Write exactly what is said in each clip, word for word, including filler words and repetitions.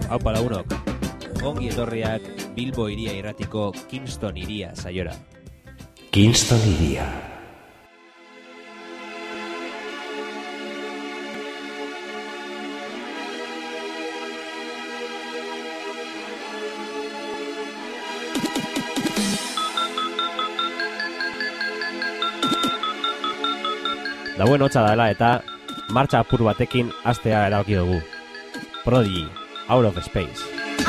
Aupa lagunok, ongi etorriak Bilbo Hiria Irratiko Kingston Hiria saiora. Kingston Hiria. Dauen hotza dela eta martxa apur batekin hastea erabaki dugu. Prodigy, Out of Space.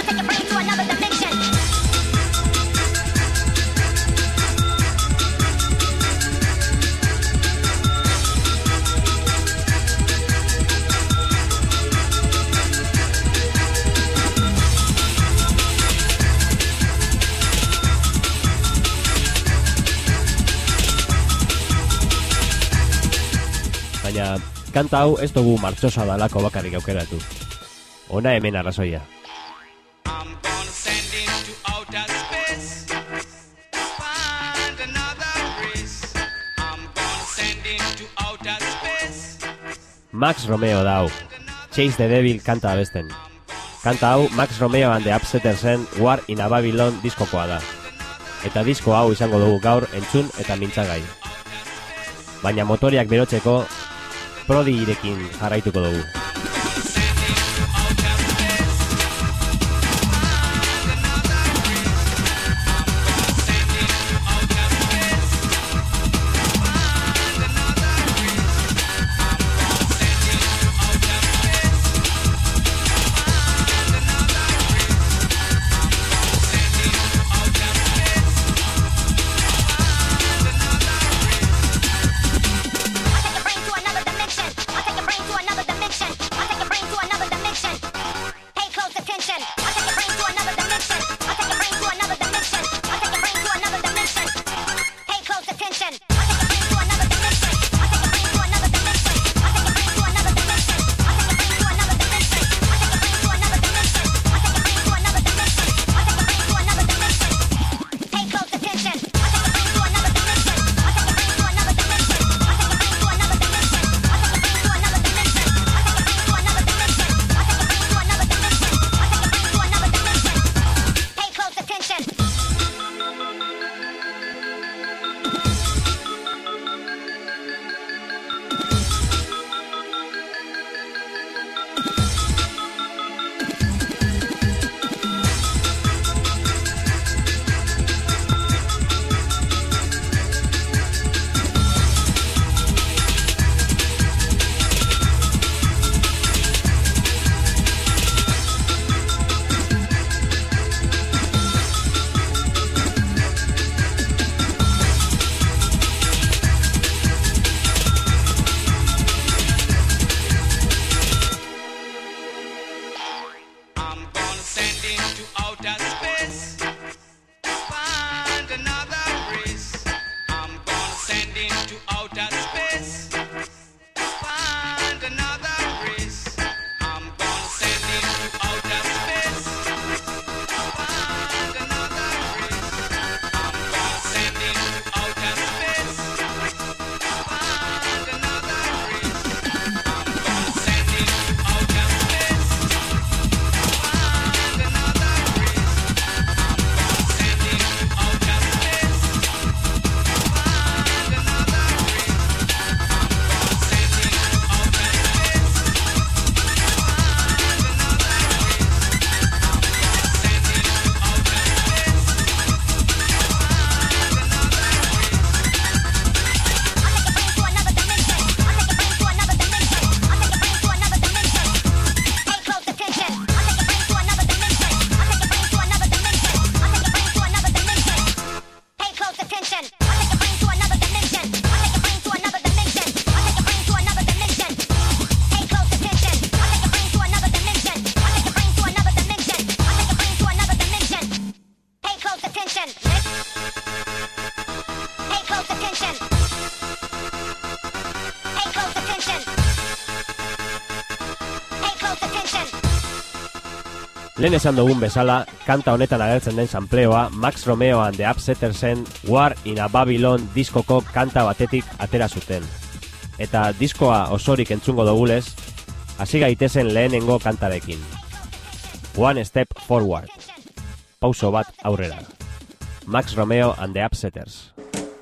Baina, kanta hau ez dugu martxosa dalako bakarrik aukeratu. Ona hemen arrazoia. Max Romeo da hau. Chase the Devil kanta abesten. Kanta hau Max Romeo and the Upsettersen War in a Babylon diskokoa da. Eta disko hau izango dugu gaur entzun eta mintzagai. Baina motoriak berotzeko Prodigyrekin jarraituko dugu. Lehen esan dugun bezala, kanta honetan agertzen den sampleoa Max Romeo and the Upsettersen War in a Babylon diskoko kanta batetik atera zuten. Eta diskoa osorik entzungo dugulez, hasi gaitezen lehenengo kantarekin. One Step Forward, pauso bat aurrera. Max Romeo and the Upsetters.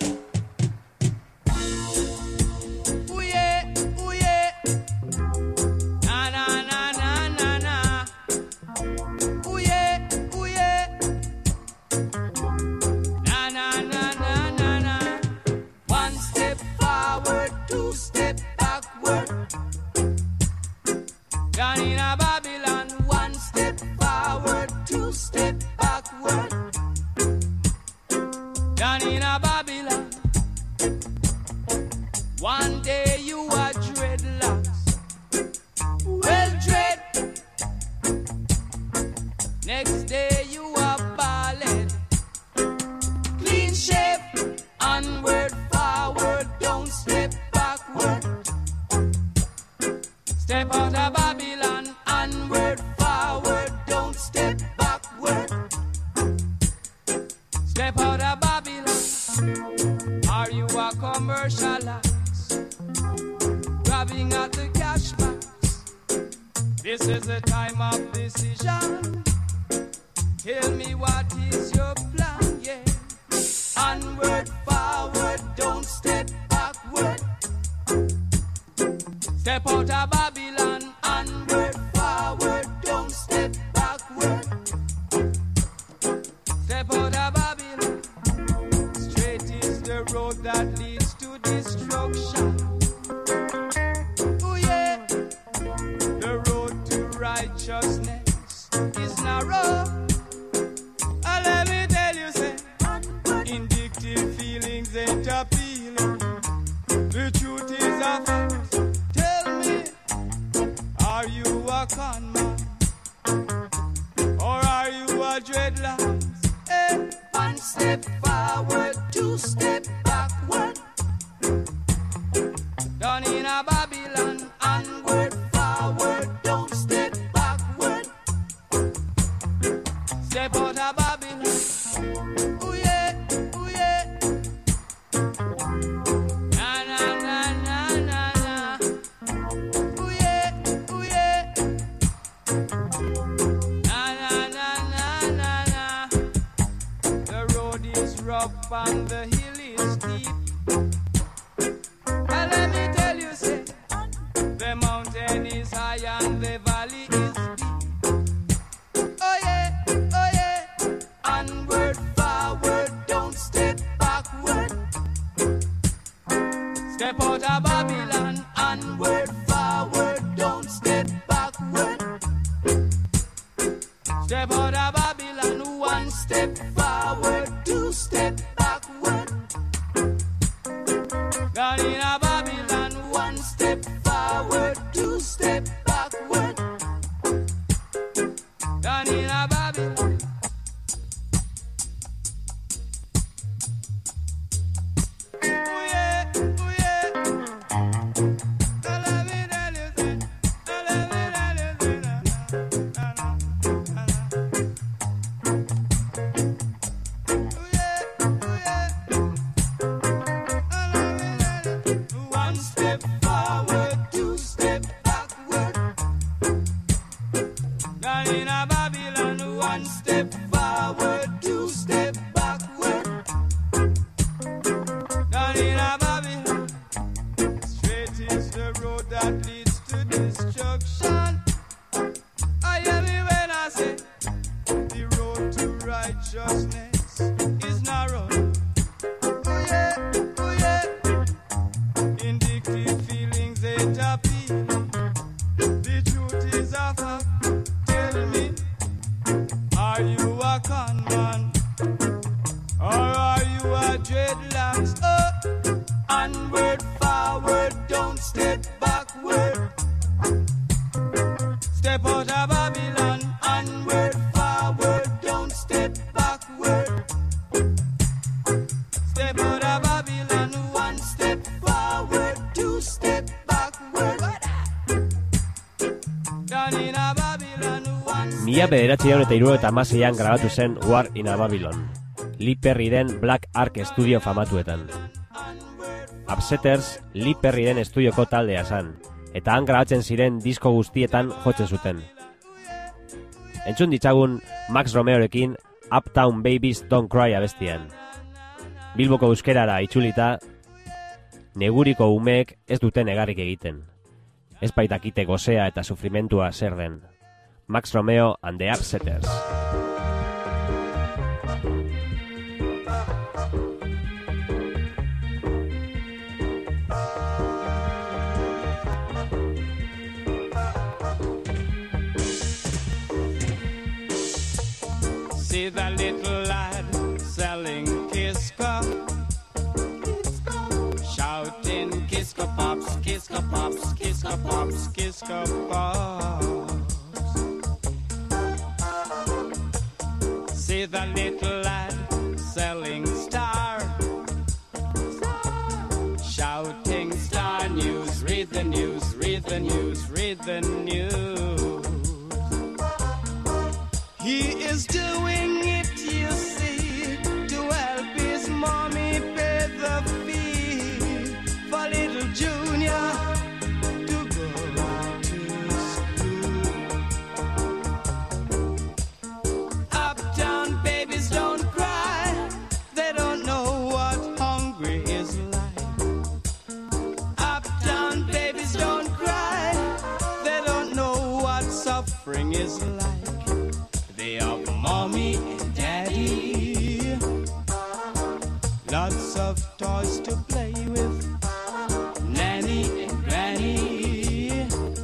Mila bederatziehun eta hirurogeita hamaseian grabatu zen War in a Babylon, Lee Perryren Black Ark estudio famatuetan. Upsetters Lee Perryren estudioko taldea zan, eta han grabatzen ziren disko guztietan jotzen zuten. Entzun ditzagun Max Romeorekin Uptown Babies Don't Cry abestian. Bilboko euskerara itzulita, neguriko umeek ez duten egarrik egiten. Ez baitakite gozea eta sufrimentua zer den. Max Romeo and the Upsetters. See that little lad selling Kiska, shouting Kiska Pops, Kiska Pops, Kiska Pops, Kiska Pops. See that little lad selling Star, shouting Star News, read the news, read the news, read the news. He is doing it, you see, to help his mommy pay the fee for little Junior to go to school. Uptown babies don't cry, they don't know what hungry is like. Uptown babies don't cry, they don't know what suffering is like. They have mommy and daddy, lots of toys to play with, nanny and granny,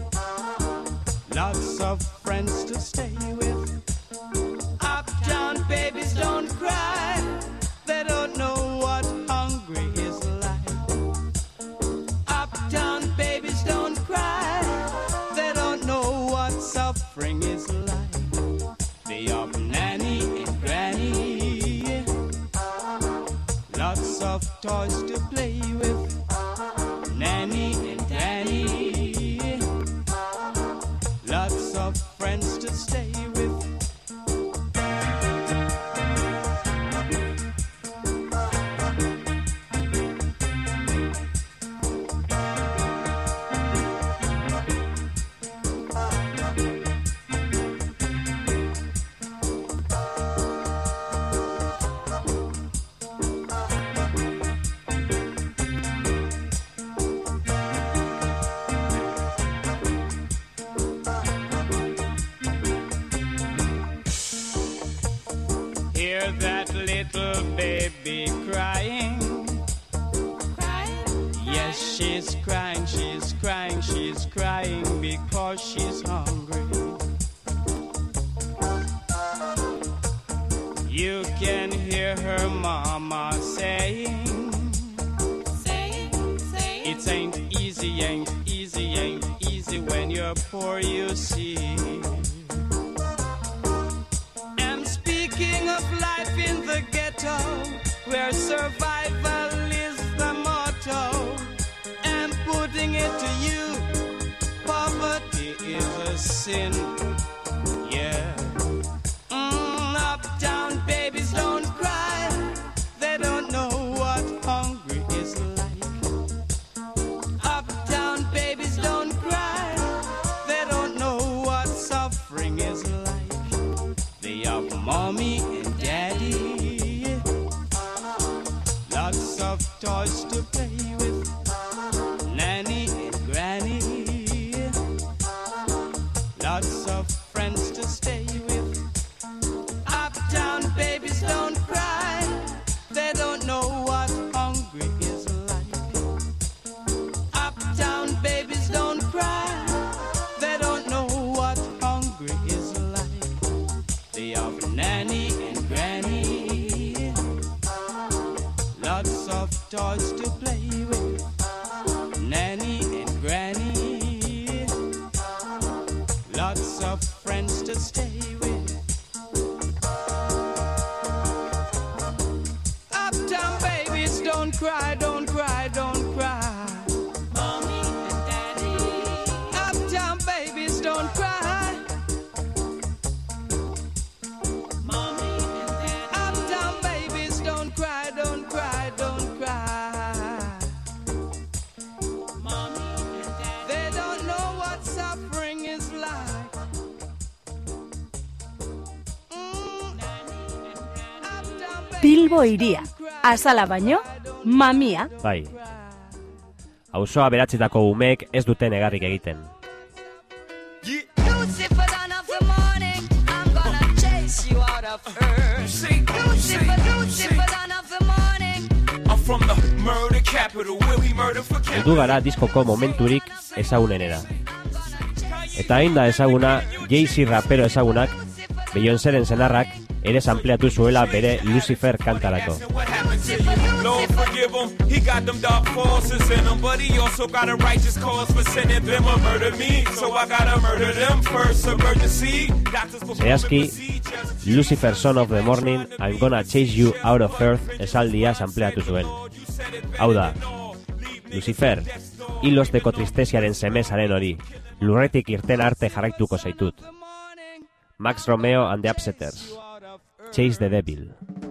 lots of friends to stay with. Uptown babies don't cry, they don't know what hungry is like. Uptown babies don't cry, they don't know what suffering is like. They have nanny and granny, lots of toys to play with, nanny and granny, lots of friends to stay with. Hear that little baby crying, crying? Yes, she's crying, she's crying, she's crying because she's hungry. You can hear her mama saying, saying, saying, it ain't easy, ain't easy, ain't easy when you're poor, you see. Speaking of life in the ghetto, where survival is the motto, and putting it to you, poverty is a sin, yeah. Mm, uptown babies don't cry, they don't know what hungry is like. Uptown babies don't cry, they don't know what suffering is like. They have mommy and daddy, lots of toys to play with, nanny and granny, lots of friends to stay with. Uptown babies don't cry, they don't know what hungry is like. Uptown babies don't cry, they don't know what hungry is like. They have nanny and granny, lots of toys to play with, nanny and granny, lots of friends to stay with. Uptown babies don't cry, don't cry, don't cry. Mommy and daddy. Uptown babies don't cry. Bilbo iria. Azala baino, mamia. Bai. Auzoa beratzetako umeek ez duten egarrik egiten. Lucifer, dawn of the morning, I'm gonna chase you out of earth. Lucifer, Lucifer, dawn of the morning. I'm from the murder capital, where we murder for capital. Heldu gara diskoko momenturik ezagunenera. Eta hain da ezaguna, Jay-Z rapero ezagunak, Beyoncéren senarrak, ere sampleatu zuela bere Lucifer kantarako. Lord forgive him, he got them dark forces in him, but he also got a righteous cause for sending them to murder me, so I gotta murder them first. Emergency, Zehazki, Lucifer Son of the Morning, I'm gonna chase you out of earth esaldia sampleatu zuen. Hau da, Lucifer, hilosteko tristesiaren semesaren hori, lurretik irten arte jarraituko zaitut. Max Romeo and the Upsetters, Chase the Devil.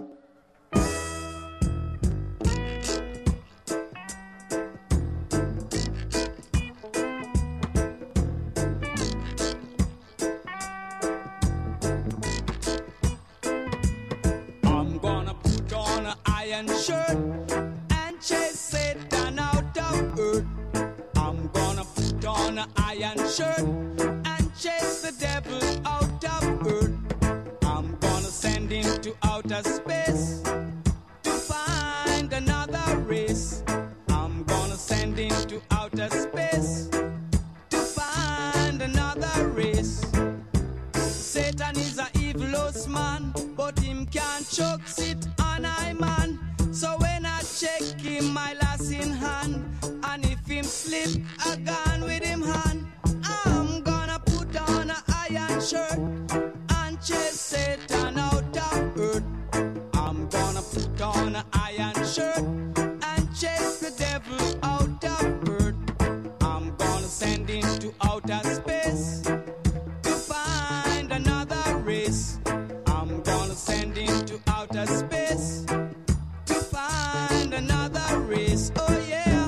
I'm gonna put on an iron shirt and chase Satan out of earth. I'm gonna put on an iron shirt and chase the devil out of earth. I'm gonna send him to outer space to find another race. I'm gonna send him to outer space to find another race. Satan is a evilous man, but him can't choke sit on I man. So when I check him, my lass in hand, and if him slip a gun with him hand, I'm gonna put on a iron shirt and chase Satan out of earth. I'm gonna put on an iron shirt and chase the devil out of earth. I'm gonna send him to outer space to find another race. I'm gonna send him to outer space to find another race. Oh yeah.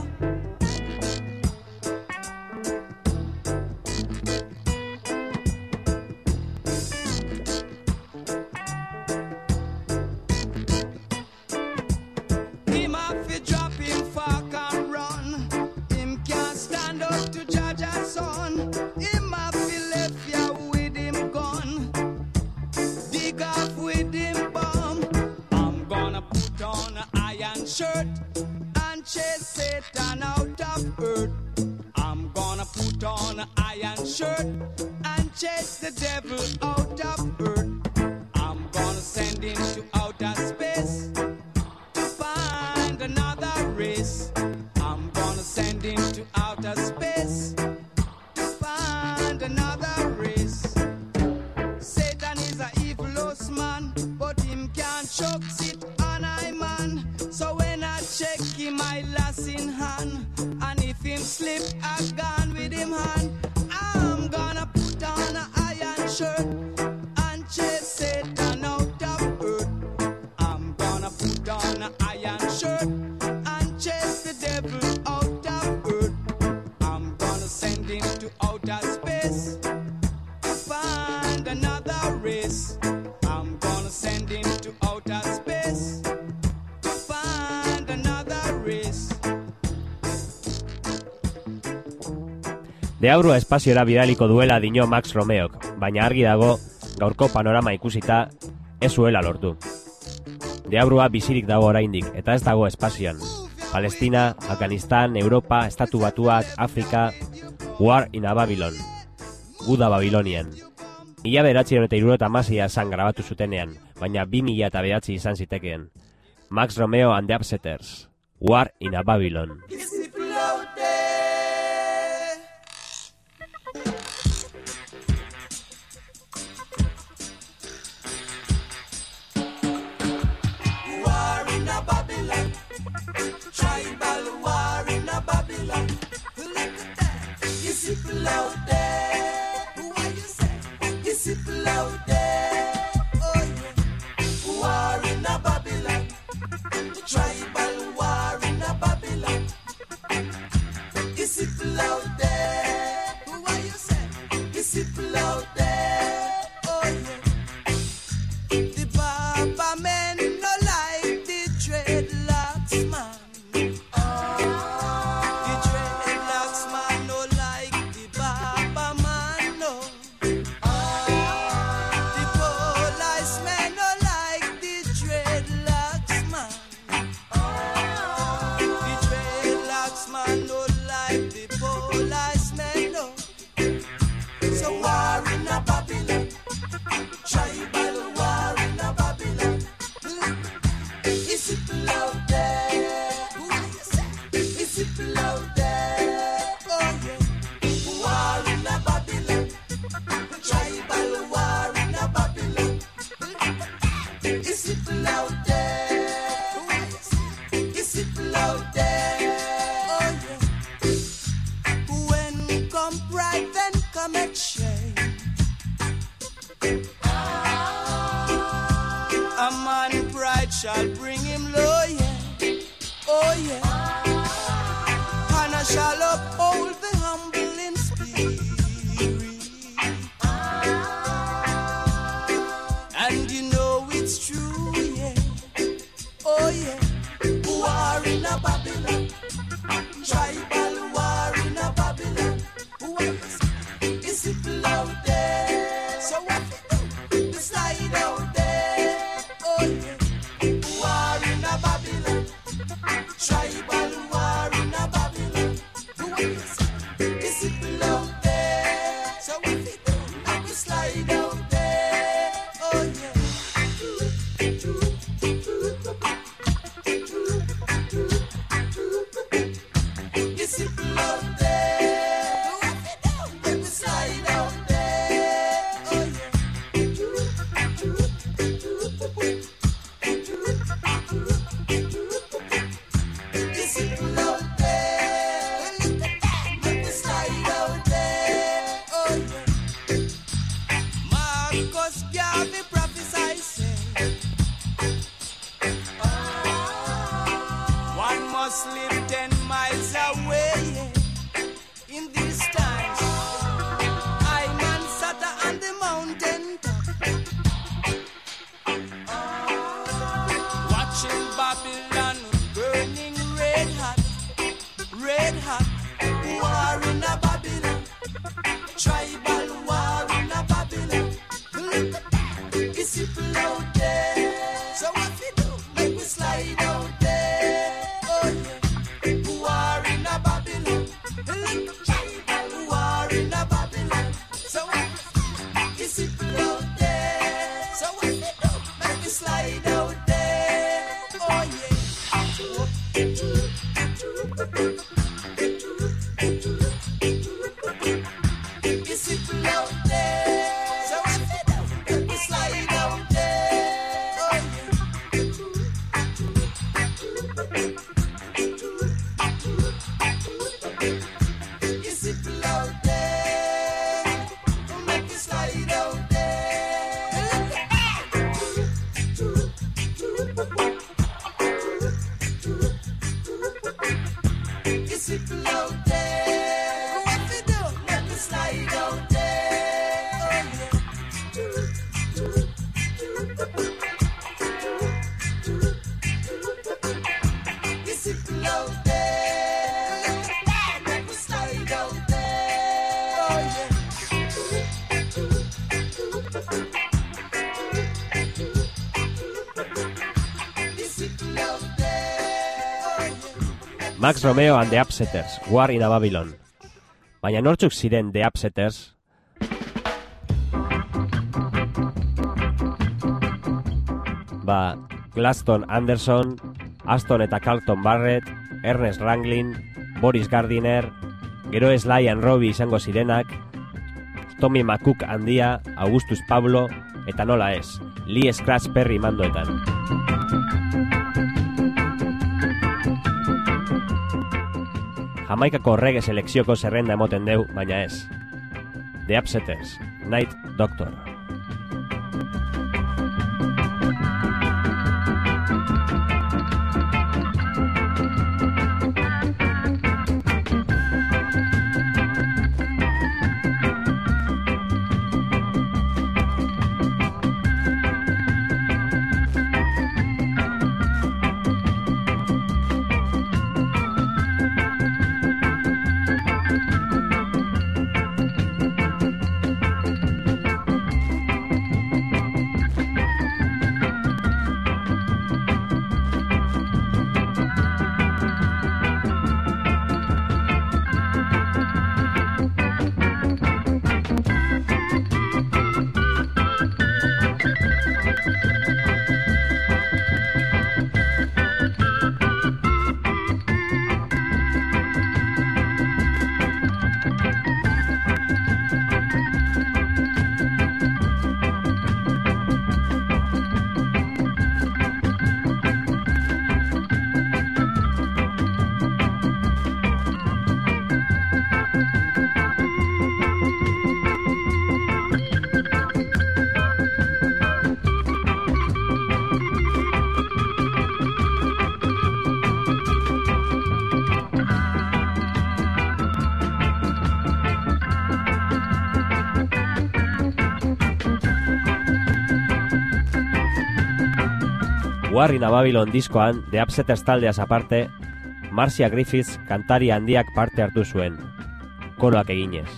Him have to drop him fuck and run. Him can't stand up to judge a son. Him have to left ya with him gun. Dig off with him bomb. I'm gonna put on an iron shirt and chase Satan out of earth. I'm gonna put on an iron shirt and chase the devil out of earth. I'm gonna send him to outer space to find another race. I'm gonna send him to outer space to find another race. Satan is a evilous man, but him can't choke sit on I man. So when I check him, I lass in hand, and if him slip a gun with him hand, I'm gonna put on an iron shirt and chase Satan out of earth. I'm gonna put on an iron shirt and chase the devil out of earth. I'm gonna send him to outer space to find another race. I'm gonna send him to outer space to find another race. Deabrua espaziora bidaliko duela dio Max Romeok, baina argi dago, gaurko panorama ikusita, ez zuela lortu. Deabrua bizirik dago oraindik, eta ez dago espazioan. Palestina, Afganistan, Europa, Estatu Batuak, Afrika, War in a Babylon, Guda Babilonian. Mila beratziron eta hirurogeita hamaseia zan grabatu zutenean, baina bi mila eta behatzi izan zitekeen. Max Romeo and the Upsetters, War in a Babylon. War in a Babylon, tribal war in a Babylon. Look at that, is people out there? What you say? Is people out there? Oh yeah, war in a Babylon, tribal war in a Babylon. Is people out there? What you say? Is people out there? Oh yeah, the Baba men no lie. simple out there. So what they do, make me slide out there. Oh yeah. You simple out there. So what they do, make me slide out there. Oh yeah. You simple out there. Make me slide out there. You simple out there. What you do? Let me slide out there. Oh yeah. You simple out there. Let me slide out there. Oh yeah. You simple out there. Oh yeah. Max Romeo and the Upsetters, War in a Babylon. Baina nortzuk ziren The Upsetters? Ba, Glaston Anderson, Aston eta Carlton Barrett, Ernest Ranglin, Boris Gardiner, gero Sly and Robbie izango zirenak, Tommy McCook handia, Augustus Pablo, eta nola ez, Lee Scratch Perry mandoetan. Jamaikako reggae selekzioko zerrenda emoten deu, baina ez. The Upsetters, Night Doctor. War in a Babylon diskoan, The Upsetters taldeaz aparte, Marcia Griffiths kantari handiak parte hartu zuen, koroak eginez.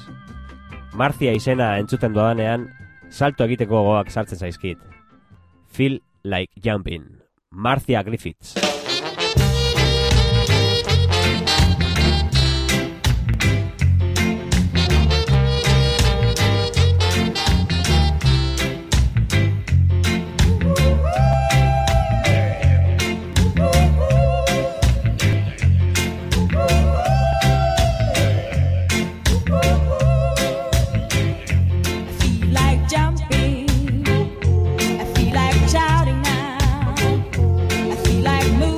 Marcia izena entzuten dodanean, salto egiteko gogoak sartzen zaizkit. Feel like jumping. Marcia Griffiths. Like moving.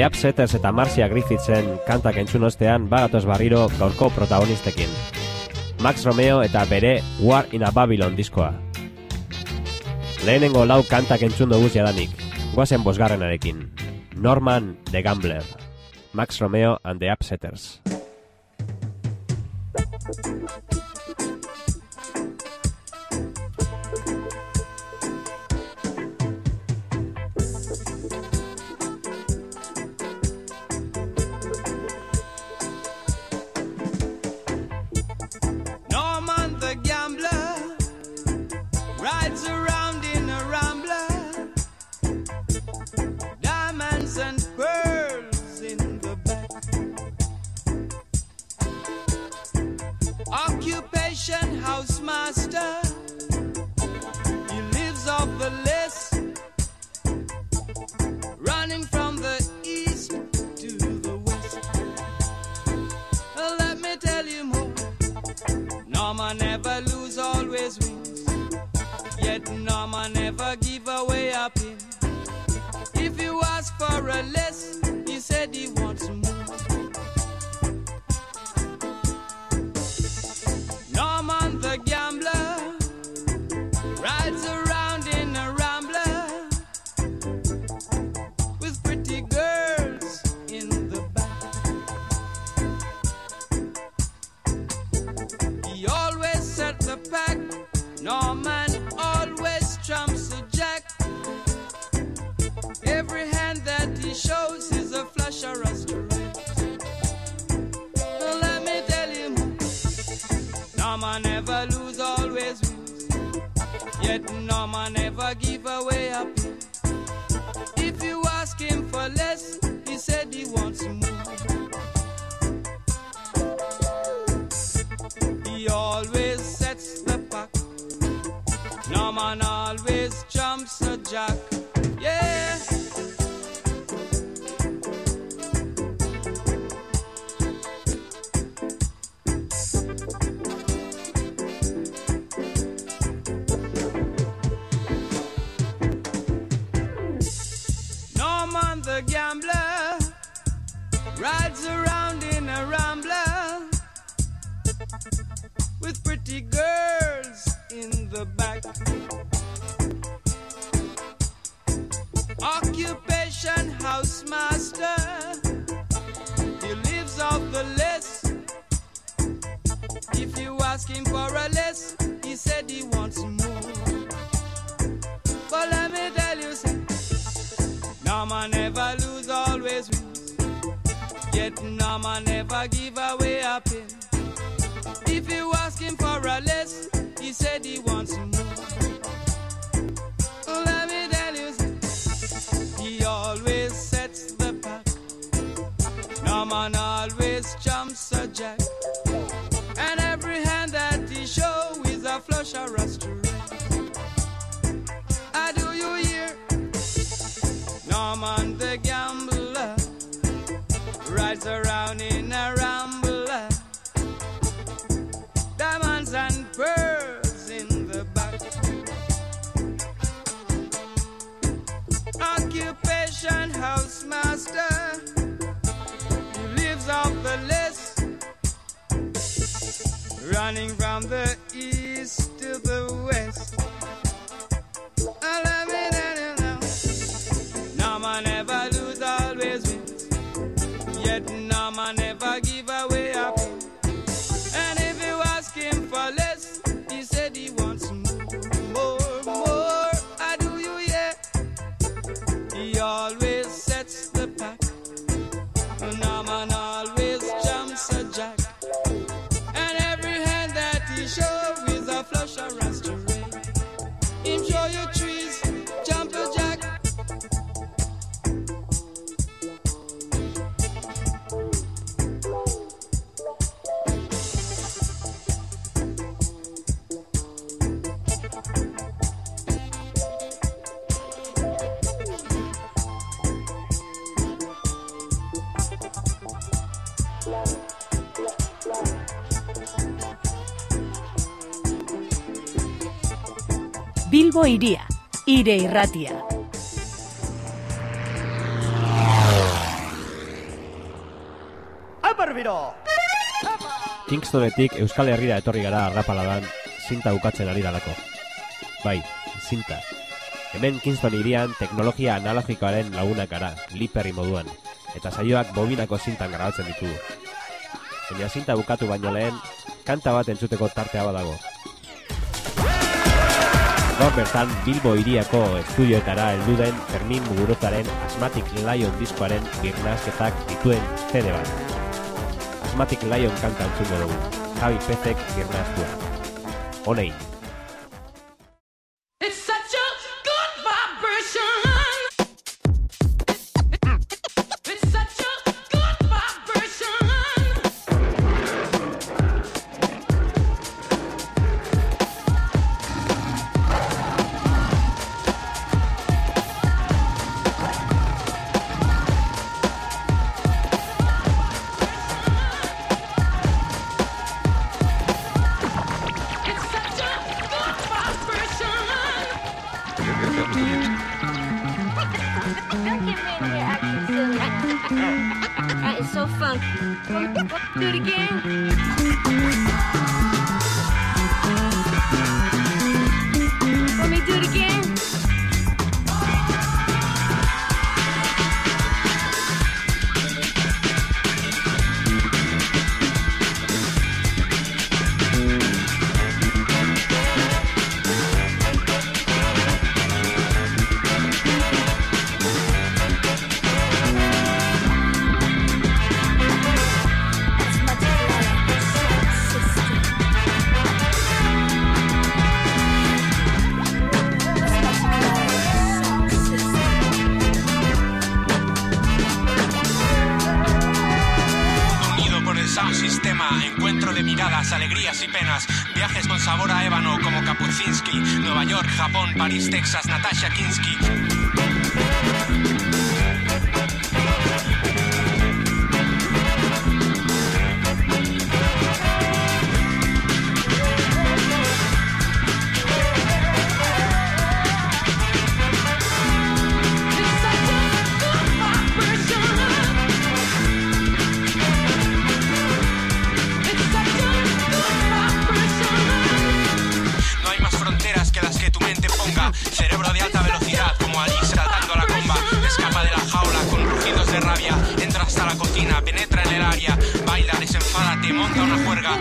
The Upsetters eta Marcia Griffithsen kantak entzun ostean bagatoz barriro gaurko protagonistekin. Max Romeo eta bere War in a Babylon diskoa. Lehenengo lau kantak entzun dugu jadanik, goazen bosgarrenarekin. Norman the Gambler, Max Romeo and the Upsetters. Norman the Gambler rides around in a rambler, diamonds and pearls in the back. Occupation housemaster, he lives off the list, running from the east to the west. Well, let me tell you more. Norman never lose, always wins. Yet Norman never give away a pin. If you ask for a less, he said he wants more. Norman the Gambler rides around in a rambler with pretty girls in the back. He always set the pack. Norman always trumps a jack. Every hand that he shows is a flush or a straight. Well, let me tell you more. Norman never lose, always wins. Yet Norman never give away a pin. If you ask him for less, he said he wants more. He always sets the pack. Norman always jumps a jack. Yeah. Norman the Gambler rides around in a rambler with pretty girls in the back. Occupation housemaster, he lives off the list. If you ask him for a less, he said he wants more. But let me tell you something. Norman never lose, always wins. Yet Norman never give away a pin. If you ask him for a less, he said he wants more. Let me tell you something. He always sets the pack. Norman always jumps a jack. And every hand that he shows is a flush or a straight. I do you hear? Norman the Gambler rides around in a rambler, diamonds and pearls in the back. Occupation housemaster, he lives off the list, running from the east to the west. I love it, I know. Norman never lose, always wins. Yet Norman never give away a pin. And if you ask him for less, he said he wants more, more, more. I do you, yeah. He always sets the pack. Norman always jumps a jack. And every hand that he shows is a flush or a straight. Enjoy your trees, jump a jack. Bilbo Hiria, Ire Irratia. Kingstonetik Euskal Herrira etorri gara arrapaladan zinta bukatzen ari dalako. Bai, zinta. Hemen Kingston hirian teknologia analogikoaren lagunak gara, liperri moduan, eta saioak bobinako zintan grabatzen ditugu. Baina zinta bukatu baino lehen, kanta bat entzuteko tartea badago. Gaur bertan Bilbo hiriako estudioetara heldu den Fermin Muguruzaren Asthmatic Lion diskoaren birnasketak dituen C D bat. Asthmatic Lion kanta entzungo dugu, Javi Pezek birnastua. Honein. Alegrías y penas, viajes con sabor a ébano como Kapuscinski, Nueva York, Japón, París, Texas, Natasha Kinski. Cerebro de alta velocidad como Alice saltando la comba. Escapa de la jaula con rugidos de rabia. Entra hasta la cocina, penetra en el área. Baila, desenfádate, monta una juerga.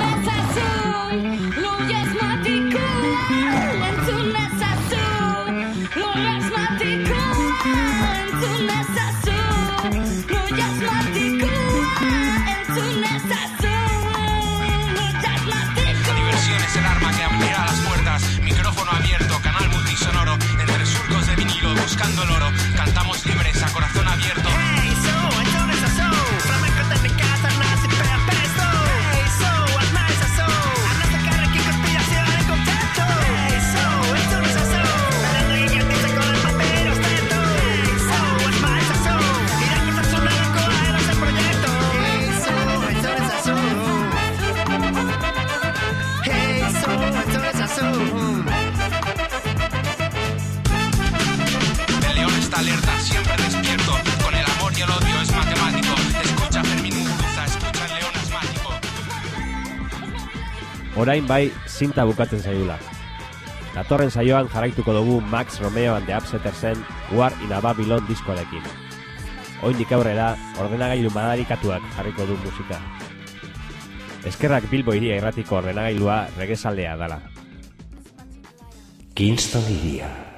La diversión es el arma que abrirá las puertas. Micrófono abierto, canal multisonoro, entre surcos de vinilo buscando el oro, cantamos libres a corazón abierto. Hey, so, entonces eso, flamenco te me casa, nazi, pea, pesto. Hey, so, admires eso, a no sacar aquí conspiración en contacto. Hey, so, entonces eso, para no ir a con el papel ostento. Hey, so, admires eso, mira que está sonando con aeros el proyecto. Hey, so, entonces eso. Hey, so, entonces eso. Alerta, siempre despierto, con el amor y el odio es matemático. Escucha Fermin Muguruza, escucha el león asmático. Orain bai, zinta bukatzen zaigula. Datorren saioan jarraituko dugu Max Romeo and the Upsettersen War in a Babylon diskoarekin. Oindik aurrera, ordenagailu madarikatuak jarriko du musika. Eskerrak Bilbo hiria irratiko ordenagailua regezaldea dala. Kingston hiria.